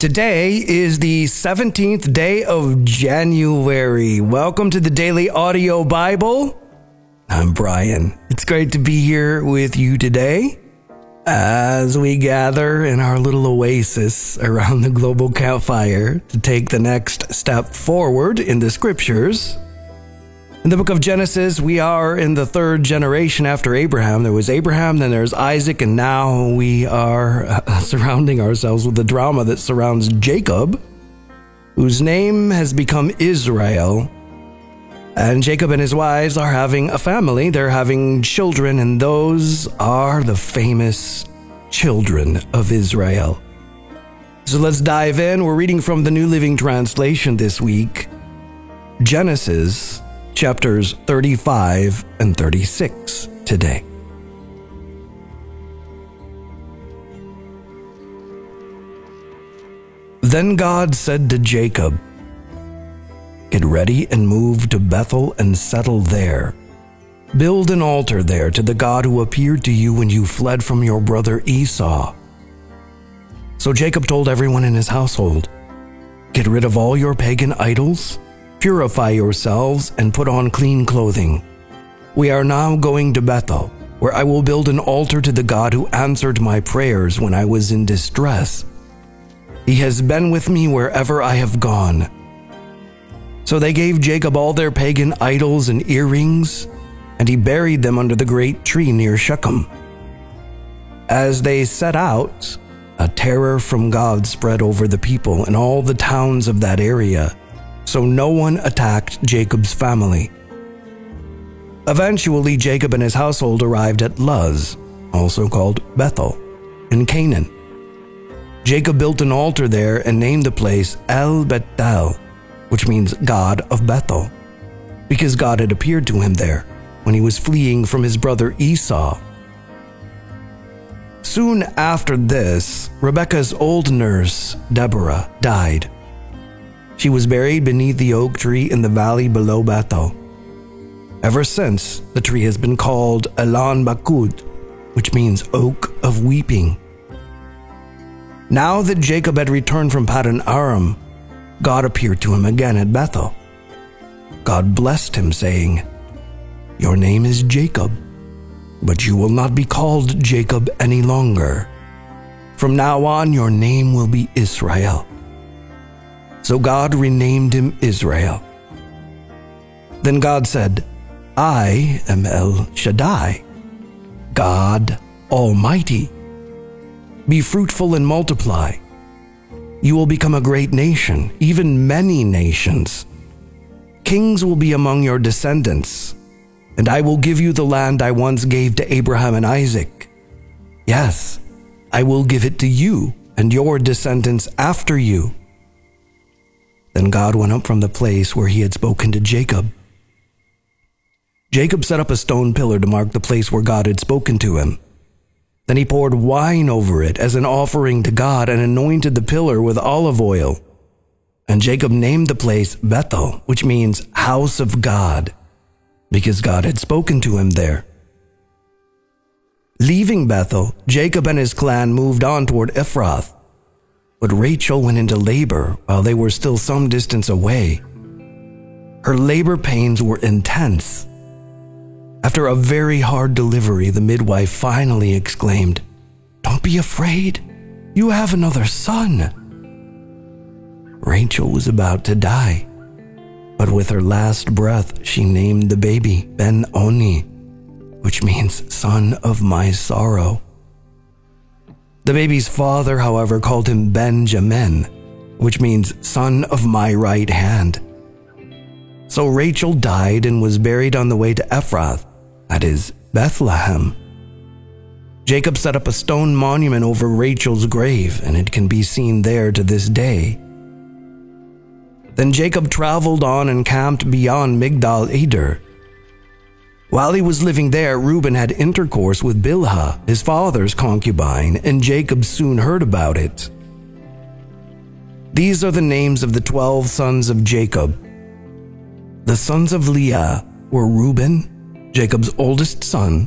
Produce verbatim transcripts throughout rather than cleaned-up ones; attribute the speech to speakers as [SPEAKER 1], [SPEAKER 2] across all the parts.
[SPEAKER 1] Today is the seventeenth day of January. Welcome to the Daily Audio Bible. I'm Brian. It's great to be here with you today as we gather in our little oasis around the global campfire to take the next step forward in the scriptures. In the book of Genesis, we are in the third generation after Abraham. There was Abraham, then there's Isaac, and now we are uh, surrounding ourselves with the drama that surrounds Jacob, whose name has become Israel. And Jacob and his wives are having a family. They're having children, and those are the famous children of Israel. So let's dive in. We're reading from the New Living Translation this week. Genesis chapters thirty-five and thirty-six today. Then God said to Jacob, "Get ready and move to Bethel and settle there. Build an altar there to the God who appeared to you when you fled from your brother Esau." So Jacob told everyone in his household, "Get rid of all your pagan idols, purify yourselves, and put on clean clothing. We are now going to Bethel, where I will build an altar to the God who answered my prayers when I was in distress. He has been with me wherever I have gone." So they gave Jacob all their pagan idols and earrings, and he buried them under the great tree near Shechem. As they set out, a terror from God spread over the people and all the towns of that area, so no one attacked Jacob's family. Eventually, Jacob and his household arrived at Luz, also called Bethel, in Canaan. Jacob built an altar there and named the place El Bethel, which means God of Bethel, because God had appeared to him there when he was fleeing from his brother Esau. Soon after this, Rebekah's old nurse, Deborah, died. She was buried beneath the oak tree in the valley below Bethel. Ever since, the tree has been called Elon Bakud, which means Oak of Weeping. Now that Jacob had returned from Paddan Aram, God appeared to him again at Bethel. God blessed him, saying, "Your name is Jacob, but you will not be called Jacob any longer. From now on, your name will be Israel." So God renamed him Israel. Then God said, "I am El Shaddai, God Almighty. Be fruitful and multiply. You will become a great nation, even many nations. Kings will be among your descendants, and I will give you the land I once gave to Abraham and Isaac. Yes, I will give it to you and your descendants after you." Then God went up from the place where he had spoken to Jacob. Jacob set up a stone pillar to mark the place where God had spoken to him. Then he poured wine over it as an offering to God and anointed the pillar with olive oil. And Jacob named the place Bethel, which means house of God, because God had spoken to him there. Leaving Bethel, Jacob and his clan moved on toward Ephrath. But Rachel went into labor while they were still some distance away. Her labor pains were intense. After a very hard delivery, the midwife finally exclaimed, "Don't be afraid. You have another son." Rachel was about to die, but with her last breath, she named the baby Ben-Oni, which means son of my sorrow. The baby's father, however, called him Benjamin, which means son of my right hand. So Rachel died and was buried on the way to Ephrath, that is, Bethlehem. Jacob set up a stone monument over Rachel's grave, and it can be seen there to this day. Then Jacob traveled on and camped beyond Migdal Eder. While he was living there, Reuben had intercourse with Bilhah, his father's concubine, and Jacob soon heard about it. These are the names of the twelve sons of Jacob. The sons of Leah were Reuben, Jacob's oldest son,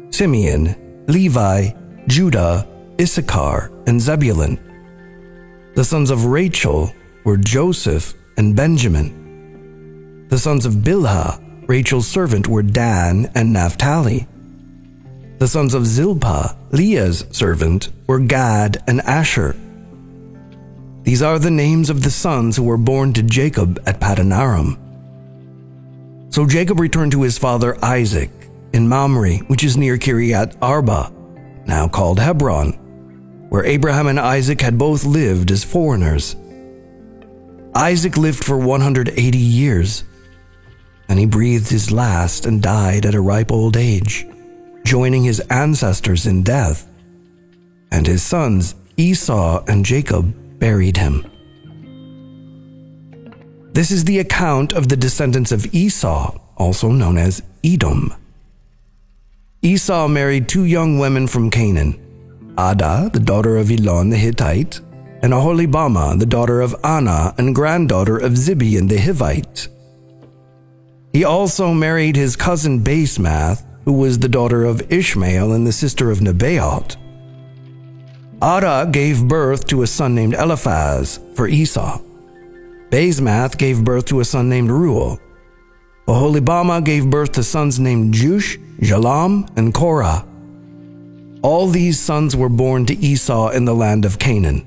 [SPEAKER 1] Simeon, Levi, Judah, Issachar, and Zebulun. The sons of Rachel were Joseph and Benjamin. The sons of Bilhah, Rachel's servant, were Dan and Naphtali. The sons of Zilpah, Leah's servant, were Gad and Asher. These are the names of the sons who were born to Jacob at Paddan Aram. So Jacob returned to his father Isaac in Mamre, which is near Kiriath Arba, now called Hebron, where Abraham and Isaac had both lived as foreigners. Isaac lived for one hundred eighty years, and he breathed his last and died at a ripe old age, joining his ancestors in death, and his sons Esau and Jacob buried him. This is the account of the descendants of Esau, also known as Edom. Esau married two young women from Canaan, Adah, the daughter of Elon the Hittite, and Aholibamah, the daughter of Anah and granddaughter of Zibeon the Hivite. He also married his cousin Basemath, who was the daughter of Ishmael and the sister of Nebaioth. Adah gave birth to a son named Eliphaz for Esau. Basemath gave birth to a son named Reuel. Aholibamah gave birth to sons named Jush, Jalam, and Korah. All these sons were born to Esau in the land of Canaan.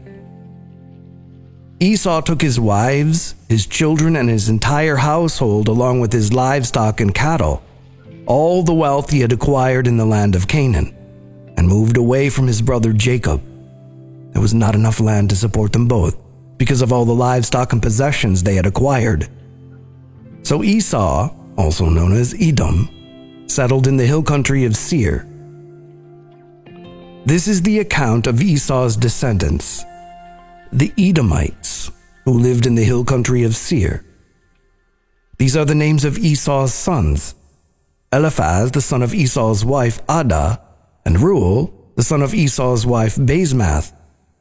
[SPEAKER 1] Esau took his wives, his children, and his entire household along with his livestock and cattle, all the wealth he had acquired in the land of Canaan, and moved away from his brother Jacob. There was not enough land to support them both because of all the livestock and possessions they had acquired. So Esau, also known as Edom, settled in the hill country of Seir. This is the account of Esau's descendants, the Edomites, who lived in the hill country of Seir. These are the names of Esau's sons: Eliphaz, the son of Esau's wife Adah, and Reuel, the son of Esau's wife Basemath.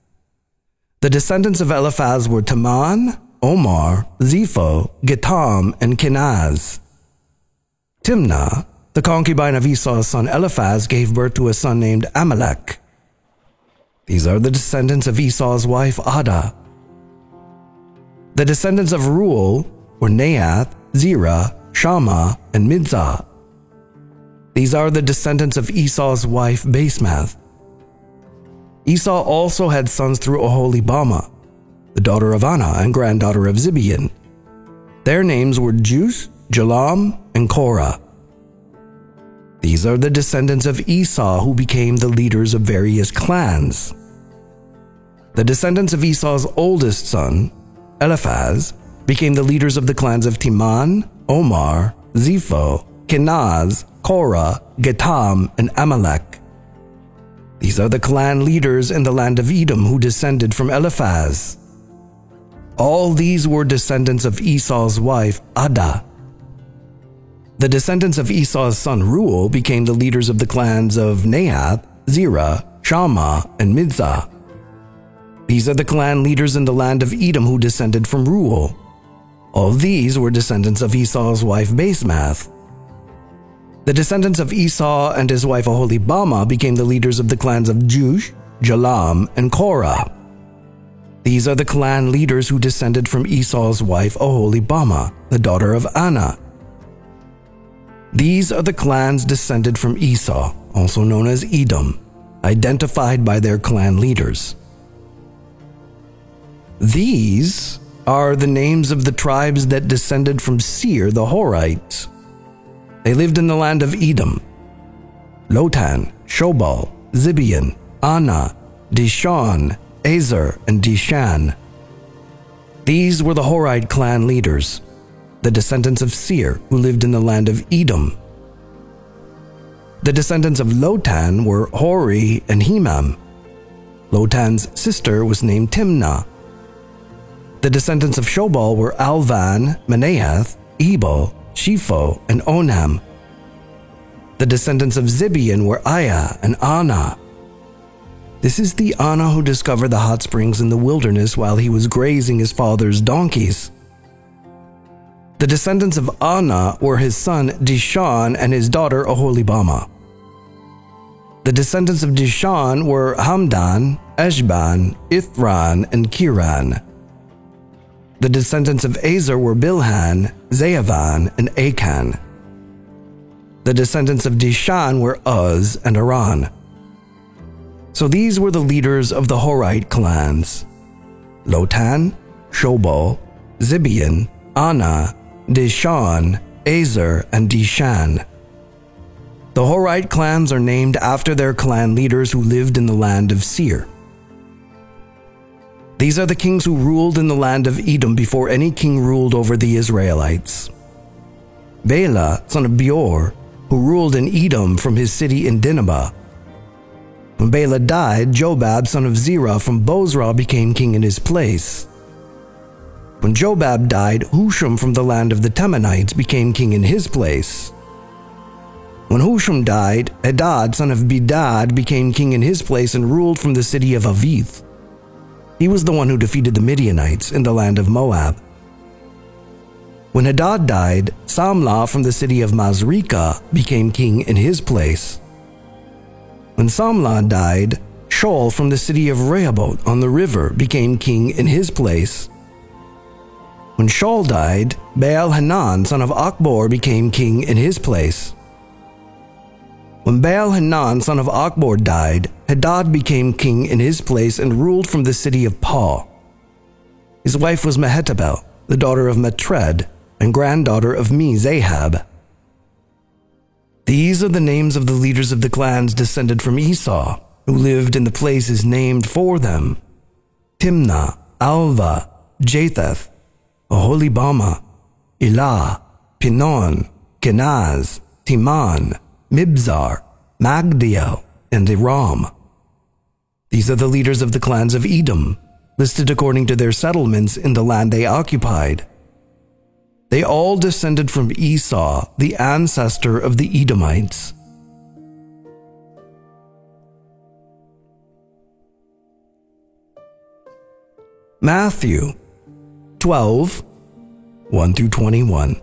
[SPEAKER 1] The descendants of Eliphaz were Teman, Omar, Zepho, Getam, and Kenaz. Timnah, the concubine of Esau's son Eliphaz, gave birth to a son named Amalek. These are the descendants of Esau's wife Adah. The descendants of Reuel were Nahath, Zerah, Shammah, and Midzah. These are the descendants of Esau's wife Basemath. Esau also had sons through Aholibamah, the daughter of Anah and granddaughter of Zibeon. Their names were Jush, Jalam, and Korah. These are the descendants of Esau who became the leaders of various clans. The descendants of Esau's oldest son, Eliphaz, became the leaders of the clans of Teman, Omar, Zepho, Kenaz, Korah, Getam, and Amalek. These are the clan leaders in the land of Edom who descended from Eliphaz. All these were descendants of Esau's wife, Adah. The descendants of Esau's son Reuel became the leaders of the clans of Nahath, Zerah, Shammah, and Midzah. These are the clan leaders in the land of Edom who descended from Reuel. All these were descendants of Esau's wife Basemath. The descendants of Esau and his wife Aholibamah became the leaders of the clans of Jush, Jalam, and Korah. These are the clan leaders who descended from Esau's wife Aholibamah, the daughter of Anah. These are the clans descended from Esau, also known as Edom, identified by their clan leaders. These are the names of the tribes that descended from Seir the Horites. They lived in the land of Edom: Lotan, Shobal, Zibeon, Anah, Dishon, Ezer, and Dishan. These were the Horite clan leaders, the descendants of Seir who lived in the land of Edom. The descendants of Lotan were Hori and Hemam. Lotan's sister was named Timnah. The descendants of Shobal were Alvan, Manahath, Ebal, Shepho, and Onam. The descendants of Zibeon were Aiah and Anah. This is the Anah who discovered the hot springs in the wilderness while he was grazing his father's donkeys. The descendants of Anah were his son Dishon and his daughter Aholibamah. The descendants of Dishon were Hamdan, Eshban, Ithran, and Kiran. The descendants of Azer were Bilhan, Zeavan, and Achan. The descendants of Dishan were Uz and Aran. So these were the leaders of the Horite clans: Lotan, Shobal, Zibeon, Anna, Dishan, Azer, and Dishan. The Horite clans are named after their clan leaders who lived in the land of Seir. These are the kings who ruled in the land of Edom before any king ruled over the Israelites. Bela, son of Beor, who ruled in Edom from his city in Dinhabah. When Bela died, Jobab, son of Zerah from Bozrah, became king in his place. When Jobab died, Husham from the land of the Temanites became king in his place. When Husham died, Hadad, son of Bedad, became king in his place and ruled from the city of Avith. He was the one who defeated the Midianites in the land of Moab. When Hadad died, Samlah from the city of Masrekah became king in his place. When Samlah died, Shaul from the city of Rehoboth on the river became king in his place. When Shaul died, Baal-Hanan, son of Akbor, became king in his place. When Baal-Hanan, son of Akbor, died, Hadad became king in his place and ruled from the city of Pau. His wife was Mehetabel, the daughter of Matred, and granddaughter of Me-Zahab. These are the names of the leaders of the clans descended from Esau, who lived in the places named for them: Timnah, Alva, Japheth, Aholibama, Elah, Pinon, Kenaz, Timan, Mibzar, Magdiel, and Iram. These are the leaders of the clans of Edom, listed according to their settlements in the land they occupied. They all descended from Esau, the ancestor of the Edomites. Matthew twelve, one through twenty-one.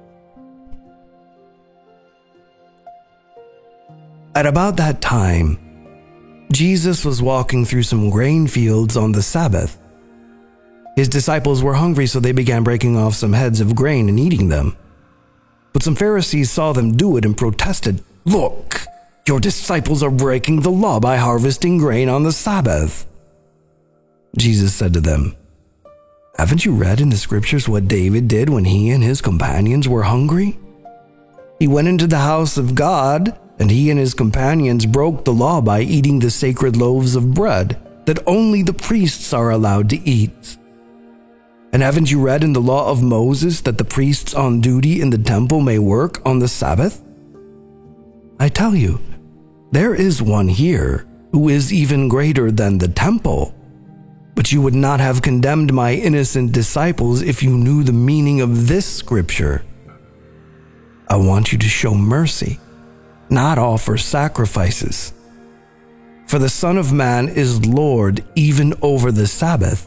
[SPEAKER 1] At about that time, Jesus was walking through some grain fields on the Sabbath. His disciples were hungry, so they began breaking off some heads of grain and eating them. But some Pharisees saw them do it and protested, "Look, your disciples are breaking the law by harvesting grain on the Sabbath." Jesus said to them, "Haven't you read in the scriptures what David did when he and his companions were hungry? He went into the house of God, and he and his companions broke the law by eating the sacred loaves of bread that only the priests are allowed to eat. And haven't you read in the law of Moses that the priests on duty in the temple may work on the Sabbath? I tell you, there is one here who is even greater than the temple. But you would not have condemned my innocent disciples if you knew the meaning of this scripture. I want you to show mercy, not offer sacrifices. For the Son of Man is Lord even over the Sabbath."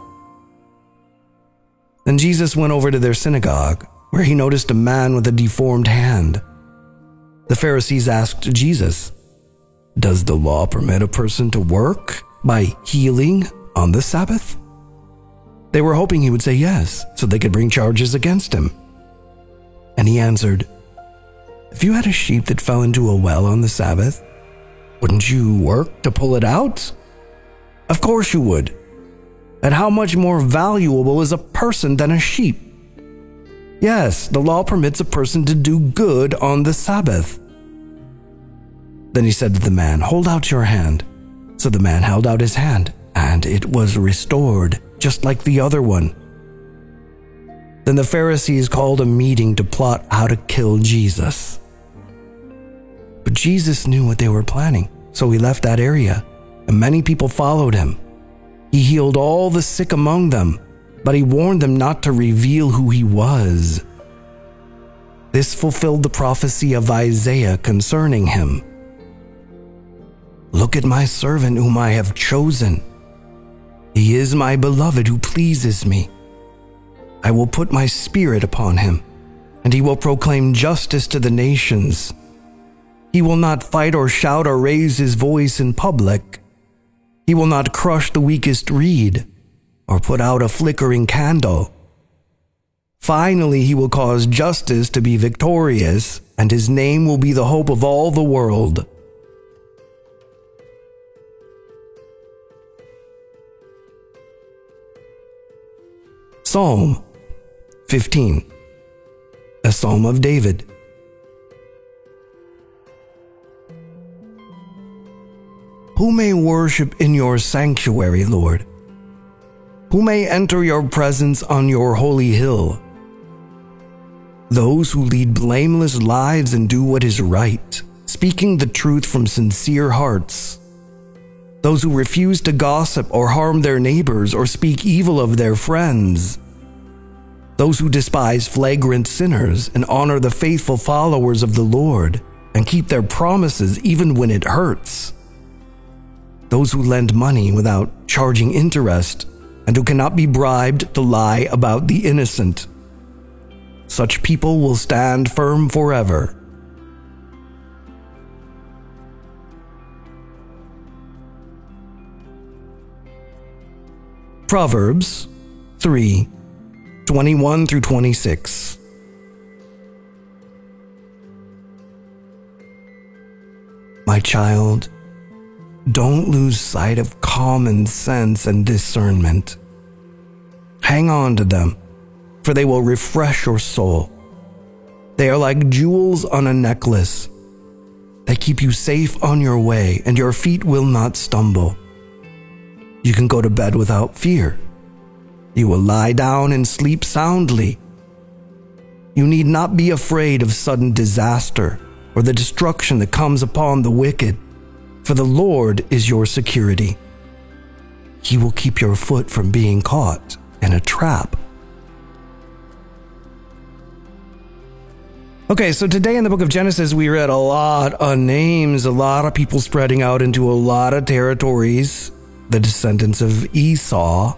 [SPEAKER 1] Then Jesus went over to their synagogue, where he noticed a man with a deformed hand. The Pharisees asked Jesus, "Does the law permit a person to work by healing on the Sabbath?" They were hoping he would say yes, so they could bring charges against him. And he answered, "If you had a sheep that fell into a well on the Sabbath, wouldn't you work to pull it out? Of course you would. And how much more valuable is a person than a sheep? Yes, the law permits a person to do good on the Sabbath." Then he said to the man, "Hold out your hand." So the man held out his hand, and it was restored, just like the other one. Then the Pharisees called a meeting to plot how to kill Jesus. But Jesus knew what they were planning, so he left that area, and many people followed him. He healed all the sick among them, but he warned them not to reveal who he was. This fulfilled the prophecy of Isaiah concerning him. "Look at my servant whom I have chosen. He is my beloved who pleases me. I will put my spirit upon him, and he will proclaim justice to the nations. He will not fight or shout or raise his voice in public. He will not crush the weakest reed or put out a flickering candle. Finally, he will cause justice to be victorious, and his name will be the hope of all the world. Psalm fifteen, a psalm of David. Who may worship in your sanctuary, Lord? Who may enter your presence on your holy hill? Those who lead blameless lives and do what is right, speaking the truth from sincere hearts. Those who refuse to gossip or harm their neighbors or speak evil of their friends. Those who despise flagrant sinners and honor the faithful followers of the Lord and keep their promises even when it hurts. Those who lend money without charging interest and who cannot be bribed to lie about the innocent. Such people will stand firm forever. Proverbs three, twenty-one through twenty-six. My child, don't lose sight of common sense and discernment. Hang on to them, for they will refresh your soul. They are like jewels on a necklace. They keep you safe on your way, and your feet will not stumble. You can go to bed without fear. You will lie down and sleep soundly. You need not be afraid of sudden disaster or the destruction that comes upon the wicked, for the Lord is your security. He will keep your foot from being caught in a trap. Okay, so today in the book of Genesis, we read a lot of names, a lot of people spreading out into a lot of territories, the descendants of Esau.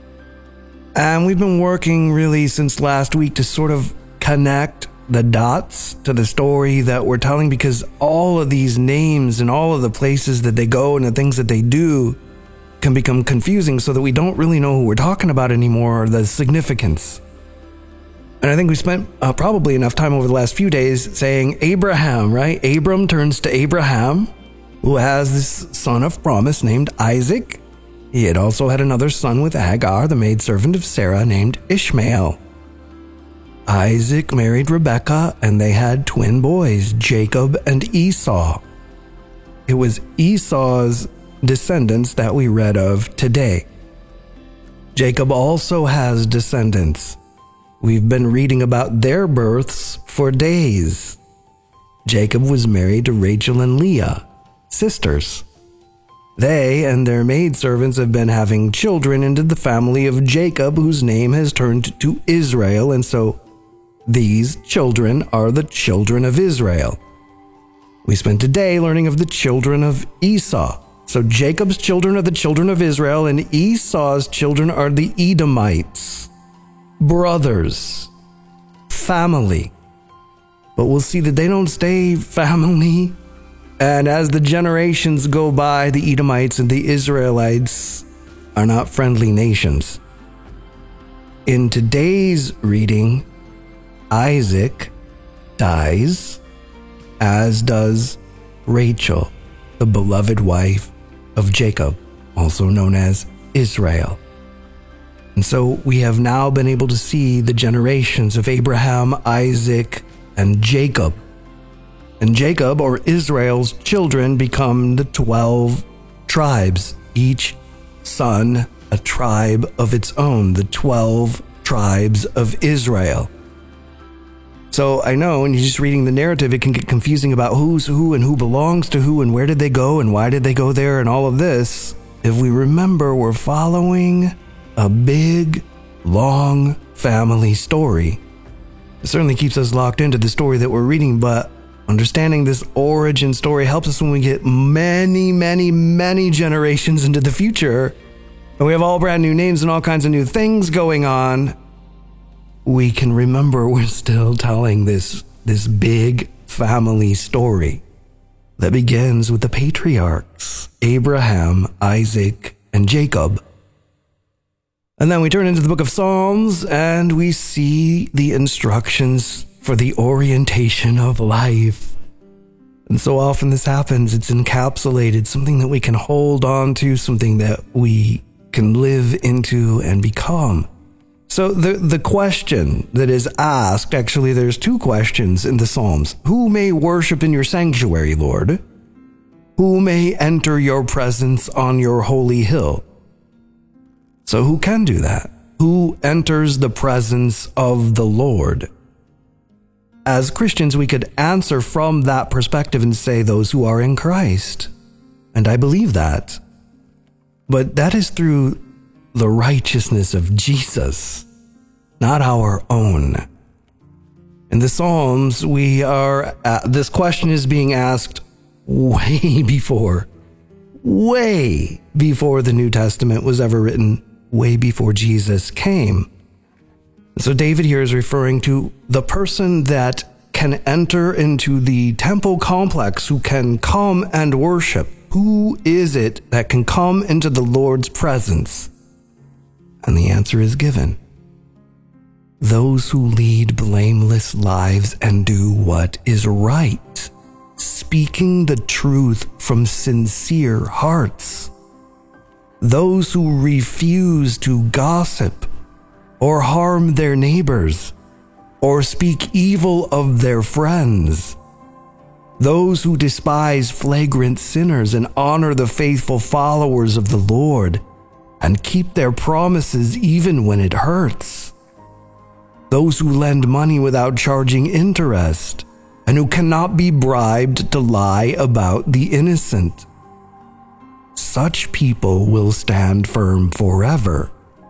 [SPEAKER 1] And we've been working really since last week to sort of connect the dots to the story that we're telling, because all of these names and all of the places that they go and the things that they do can become confusing so that we don't really know who we're talking about anymore or the significance. And I think we spent uh, probably enough time over the last few days saying Abraham, right? Abram turns to Abraham, who has this son of promise named Isaac. He had also had another son with Hagar, the maidservant of Sarah, named Ishmael. Isaac married Rebekah, and they had twin boys, Jacob and Esau. It was Esau's descendants that we read of today. Jacob also has descendants. We've been reading about their births for days. Jacob was married to Rachel and Leah, sisters. They and their maidservants have been having children into the family of Jacob, whose name has turned to Israel, and so these children are the children of Israel. We spent today learning of the children of Esau. So Jacob's children are the children of Israel, and Esau's children are the Edomites. Brothers. Family. But we'll see that they don't stay family. And as the generations go by, the Edomites and the Israelites are not friendly nations. In today's reading, Isaac dies, as does Rachel, the beloved wife of Jacob, also known as Israel. And so we have now been able to see the generations of Abraham, Isaac, and Jacob. And Jacob, or Israel's children, become the twelve tribes, each son a tribe of its own, the twelve tribes of Israel. So I know when you're just reading the narrative, it can get confusing about who's who and who belongs to who and where did they go and why did they go there and all of this. If we remember, we're following a big, long family story. It certainly keeps us locked into the story that we're reading, but understanding this origin story helps us when we get many, many, many generations into the future, and we have all brand new names and all kinds of new things going on. We can remember we're still telling this, this big family story. that begins with the patriarchs, Abraham, Isaac, and Jacob. And then we turn into the book of Psalms and we see the instructions for the orientation of life. And so often this happens, it's encapsulated, something that we can hold on to, something that we can live into and become. So the, the question that is asked, actually there's two questions in the Psalms. Who may worship in your sanctuary, Lord? Who may enter your presence on your holy hill? So who can do that? Who enters the presence of the Lord? As Christians, we could answer from that perspective and say those who are in Christ. And I believe that. But that is through the righteousness of Jesus, not our own. In the Psalms, we are, uh, this question is being asked way before, way before the New Testament was ever written, way before Jesus came. So David here is referring to the person that can enter into the temple complex, who can come and worship. Who is it that can come into the Lord's presence? And the answer is given. Those who lead blameless lives and do what is right, speaking the truth from sincere hearts. Those who refuse to gossip or harm their neighbors or speak evil of their friends. Those who despise flagrant sinners and honor the faithful followers of the Lord and keep their promises even when it hurts. Those who lend money without charging interest and who cannot be bribed to lie about the innocent. Such people will stand firm forever.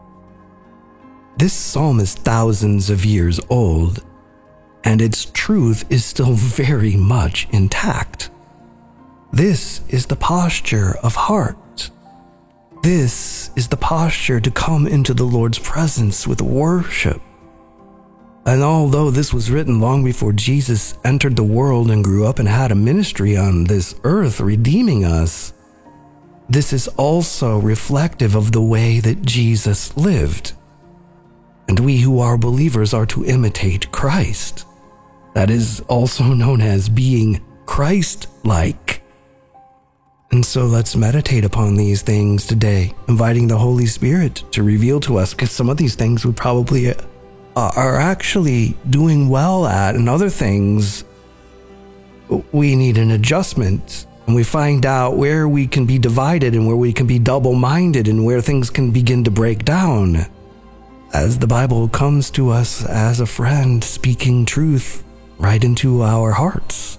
[SPEAKER 1] This psalm is thousands of years old, and its truth is still very much intact. This is the posture of heart. This is the posture to come into the Lord's presence with worship. And although this was written long before Jesus entered the world and grew up and had a ministry on this earth redeeming us, this is also reflective of the way that Jesus lived. And we who are believers are to imitate Christ. That is also known as being Christ-like. And so let's meditate upon these things today, inviting the Holy Spirit to reveal to us, because some of these things we probably uh, are actually doing well at, and other things we need an adjustment. And we find out where we can be divided and where we can be double-minded and where things can begin to break down, as the Bible comes to us as a friend speaking truth right into our hearts.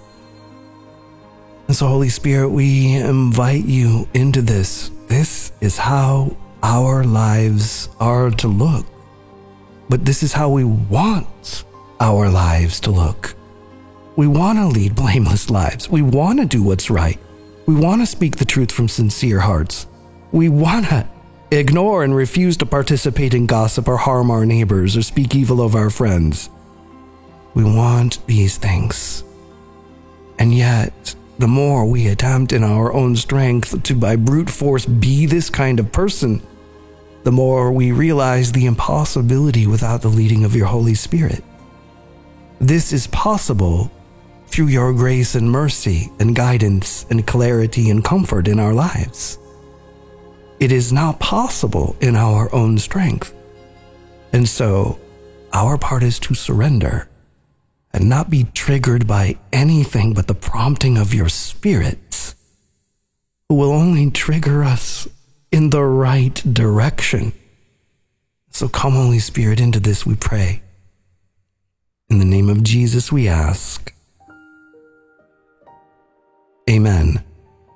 [SPEAKER 1] And so, Holy Spirit, we invite you into this. This is how our lives are to look. But this is how we want our lives to look. We want to lead blameless lives. We want to do what's right. We want to speak the truth from sincere hearts. We want to ignore and refuse to participate in gossip or harm our neighbors or speak evil of our friends. We want these things. And yet, the more we attempt in our own strength to by brute force be this kind of person, the more we realize the impossibility without the leading of your Holy Spirit. This is possible through your grace and mercy and guidance and clarity and comfort in our lives. It is not possible in our own strength. And so, our part is to surrender and not be triggered by anything but the prompting of your Spirit, who will only trigger us in the right direction. So come, Holy Spirit, into this we pray. In the name of Jesus we ask. Amen.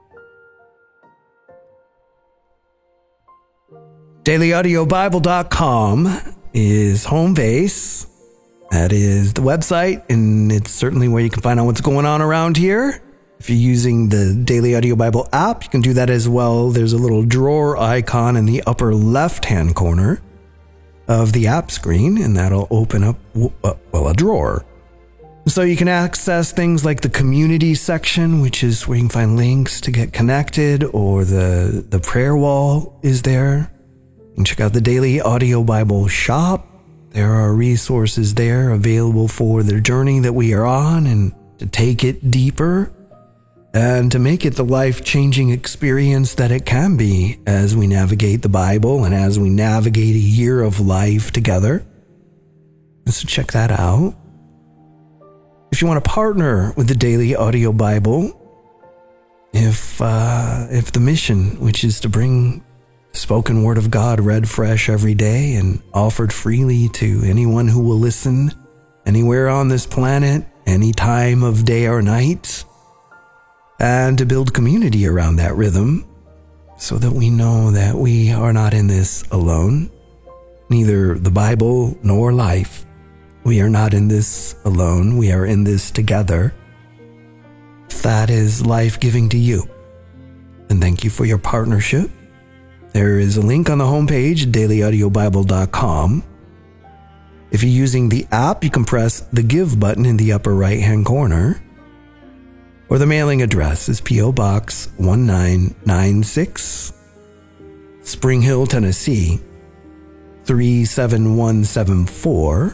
[SPEAKER 1] daily audio bible dot com is home base. That is the website, and it's certainly where you can find out what's going on around here. If you're using the Daily Audio Bible app, you can do that as well. There's a little drawer icon in the upper left-hand corner of the app screen, and that'll open up, well, a drawer. So you can access things like the community section, which is where you can find links to get connected, or the, the prayer wall is there. You can check out the Daily Audio Bible shop. There are resources there available for the journey that we are on and to take it deeper and to make it the life-changing experience that it can be as we navigate the Bible and as we navigate a year of life together. So check that out. If you want to partner with the Daily Audio Bible, if uh, if the mission, which is to bring spoken word of God read fresh every day and offered freely to anyone who will listen anywhere on this planet, any time of day or night, and to build community around that rhythm so that we know that we are not in this alone, neither the Bible nor life. We are not in this alone. We are in this together. If that is life-giving to you, then thank you for your partnership. There is a link on the homepage, daily audio bible dot com. If you're using the app, you can press the Give button in the upper right-hand corner. Or the mailing address is P O Box one nine nine six, Spring Hill, Tennessee, three seven one seven four.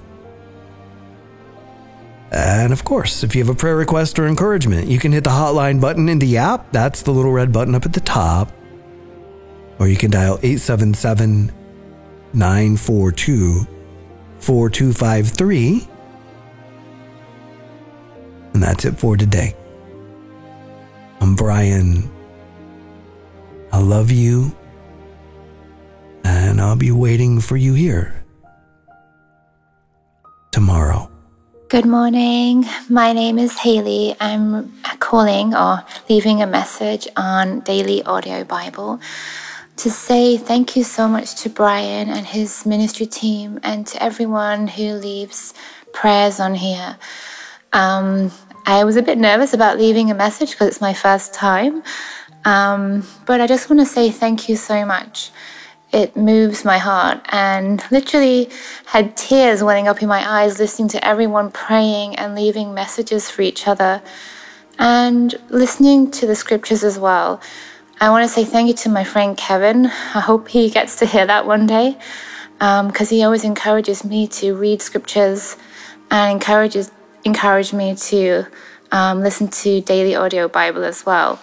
[SPEAKER 1] And of course, if you have a prayer request or encouragement, you can hit the hotline button in the app. That's the little red button up at the top. Or you can dial eight seven seven, nine four two, four two five three. And that's it for today. I'm Brian. I love you. And I'll be waiting for you here tomorrow.
[SPEAKER 2] Good morning. My name is Haley. I'm calling or leaving a message on Daily Audio Bible to say thank you so much to Brian and his ministry team and to everyone who leaves prayers on here. Um, I was a bit nervous about leaving a message because it's my first time, um, but I just want to say thank you so much. It moves my heart, and literally had tears welling up in my eyes listening to everyone praying and leaving messages for each other and listening to the scriptures as well. I want to say thank you to my friend Kevin. I hope he gets to hear that one day, because um, he always encourages me to read scriptures and encourages encourage me to um, listen to Daily Audio Bible as well.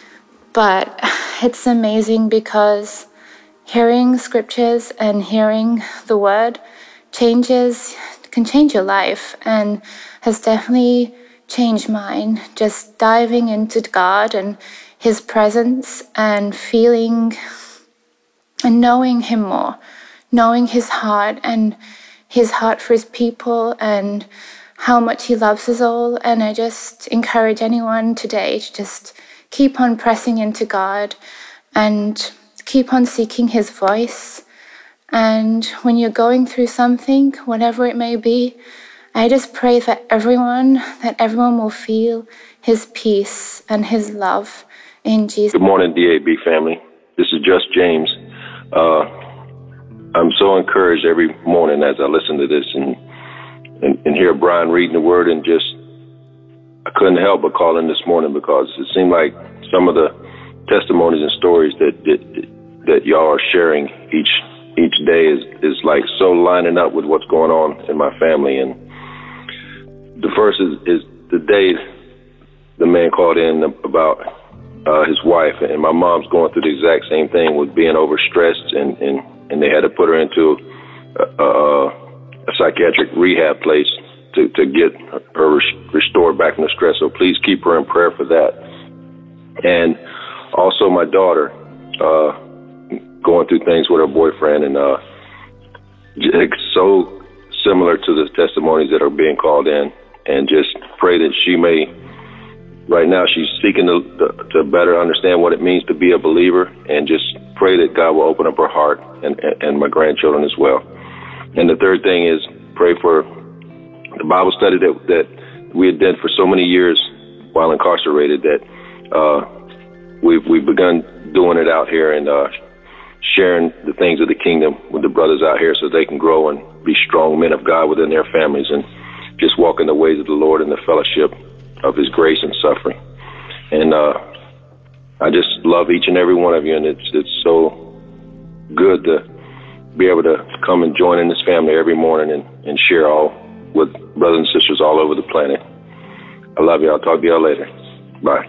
[SPEAKER 2] But it's amazing because hearing scriptures and hearing the word changes, can change your life, and has definitely changed mine. Just diving into God and his presence and feeling and knowing him more, knowing his heart and his heart for his people and how much he loves us all. And I just encourage anyone today to just keep on pressing into God and keep on seeking his voice. And when you're going through something, whatever it may be, I just pray for everyone, that everyone will feel his peace and his love in Jesus.
[SPEAKER 3] Good morning, D A B family. This is Just James. Uh, I'm so encouraged every morning as I listen to this and, and, and hear Brian reading the word, and just, I couldn't help but call in this morning because it seemed like some of the testimonies and stories that that, that y'all are sharing each each day is, is like so lining up with what's going on in my family. And the first is, is the day the man called in about uh, his wife, and my mom's going through the exact same thing with being overstressed, and, and, and they had to put her into a, a, a psychiatric rehab place to, to get her restored back from the stress. So please keep her in prayer for that. And also my daughter, uh, going through things with her boyfriend, and uh, it's so similar to the testimonies that are being called in, and just pray that she may, right now she's seeking to, to better understand what it means to be a believer, and just pray that God will open up her heart, and, and my grandchildren as well. And the third thing is pray for the Bible study that, that we had done for so many years while incarcerated, that uh, we've, we've begun doing it out here, and uh, sharing the things of the kingdom with the brothers out here so they can grow and be strong men of God within their families. And just walk in the ways of the Lord and the fellowship of his grace and suffering. And uh, I just love each and every one of you, and it's it's so good to be able to come and join in this family every morning and, and share all with brothers and sisters all over the planet. I love you. I'll talk to y'all later. Bye.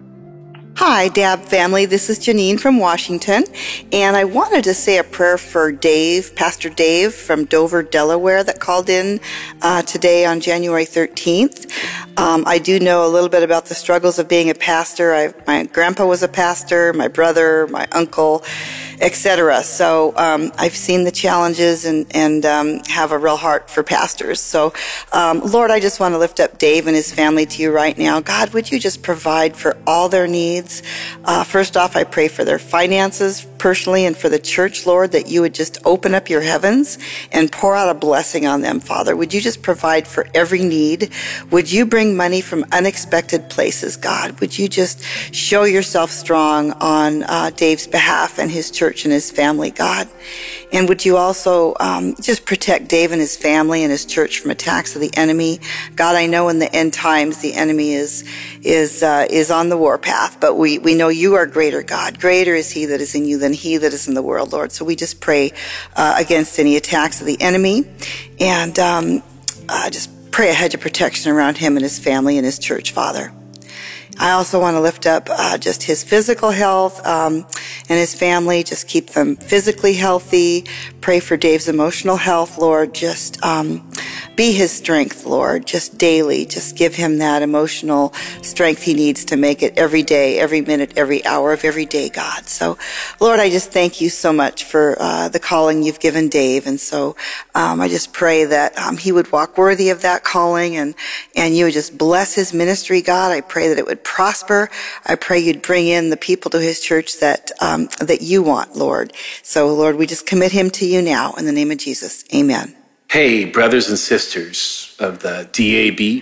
[SPEAKER 4] Hi, D A B family. This is Janine from Washington, and I wanted to say a prayer for Dave, Pastor Dave from Dover, Delaware, that called in uh, today on January thirteenth. Um, I do know a little bit about the struggles of being a pastor. I, my grandpa was a pastor, my brother, my uncle, et cetera. So um, I've seen the challenges and, and um, have a real heart for pastors. So, um, Lord, I just want to lift up Dave and his family to you right now. God, would you just provide for all their needs? Uh, first off, I pray for their finances personally and for the church, Lord, that you would just open up your heavens and pour out a blessing on them, Father. Would you just provide for every need? Would you bring money from unexpected places, God? Would you just show yourself strong on uh, Dave's behalf and his church and his family, God? And would you also um, just protect Dave and his family and his church from attacks of the enemy? God, I know in the end times the enemy is is uh, is on the warpath, but we, we know you are greater, God. Greater is he that is in you than he that is in the world, Lord. So we just pray uh, against any attacks of the enemy, and um, uh, just pray a hedge of protection around him and his family and his church, Father. I also want to lift up uh, just his physical health um, and his family. Just keep them physically healthy. Pray for Dave's emotional health, Lord. Just um, be his strength, Lord, just daily. Just give him that emotional strength he needs to make it every day, every minute, every hour of every day, God. So, Lord, I just thank you so much for uh, the calling you've given Dave. And so um, I just pray that um, he would walk worthy of that calling, and, and you would just bless his ministry, God. I pray that it would prosper. I pray you'd bring in the people to his church that um, that you want, Lord. So, Lord, we just commit him to you now in the name of Jesus. Amen.
[SPEAKER 5] Hey, brothers and sisters of the D A B.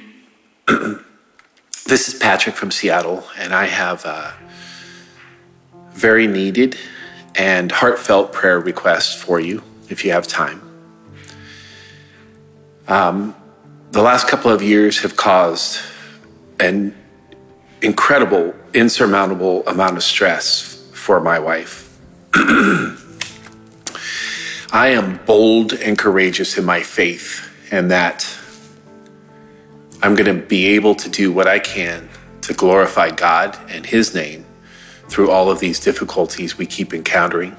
[SPEAKER 5] This is Patrick from Seattle, and I have a very needed and heartfelt prayer request for you, if you have time. Um, the last couple of years have caused an incredible, insurmountable amount of stress for my wife. I am bold and courageous in my faith, and that I'm going to be able to do what I can to glorify God and his name through all of these difficulties we keep encountering.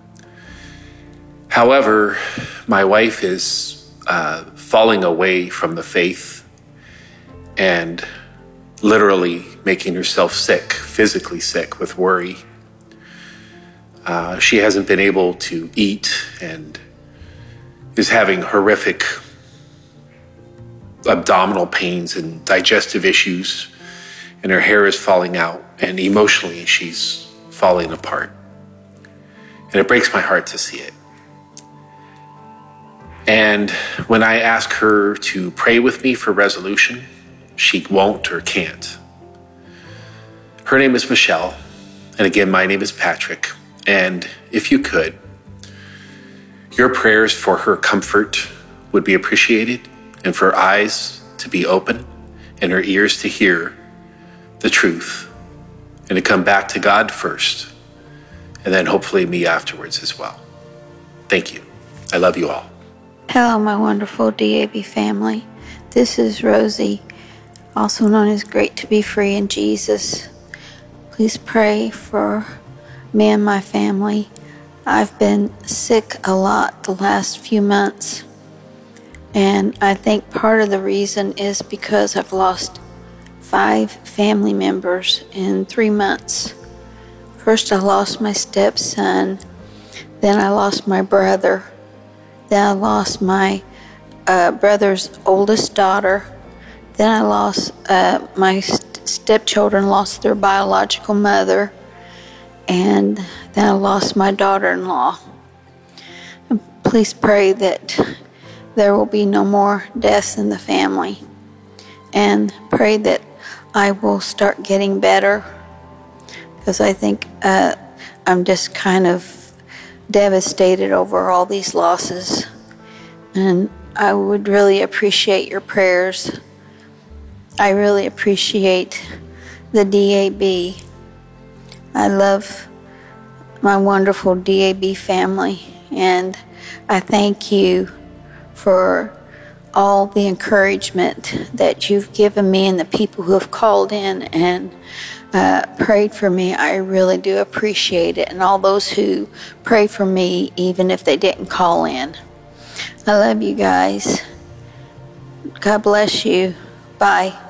[SPEAKER 5] However, my wife is uh, falling away from the faith and literally making herself sick, physically sick with worry. Uh, she hasn't been able to eat and is having horrific abdominal pains and digestive issues, and her hair is falling out, and emotionally she's falling apart. And it breaks my heart to see it. And when I ask her to pray with me for resolution, she won't or can't. Her name is Michelle, and again, my name is Patrick. And if you could, your prayers for her comfort would be appreciated, and for her eyes to be open and her ears to hear the truth and to come back to God first, and then hopefully me afterwards as well. Thank you. I love you all.
[SPEAKER 6] Hello, my wonderful D A B family. This is Rosie, also known as Great to Be Free in Jesus. Please pray for me and my family. I've been sick a lot the last few months, and I think part of the reason is because I've lost five family members in three months. First, I lost my stepson, then I lost my brother, then I lost my uh, brother's oldest daughter, then I lost uh, my st- stepchildren lost their biological mother, and then I lost my daughter-in-law. Please pray that there will be no more deaths in the family, and pray that I will start getting better, because I think uh, I'm just kind of devastated over all these losses. And I would really appreciate your prayers. I really appreciate the D A B. I love my wonderful D A B family, and I thank you for all the encouragement that you've given me and the people who have called in and uh, prayed for me. I really do appreciate it, and all those who pray for me even if they didn't call in. I love you guys. God bless you. Bye.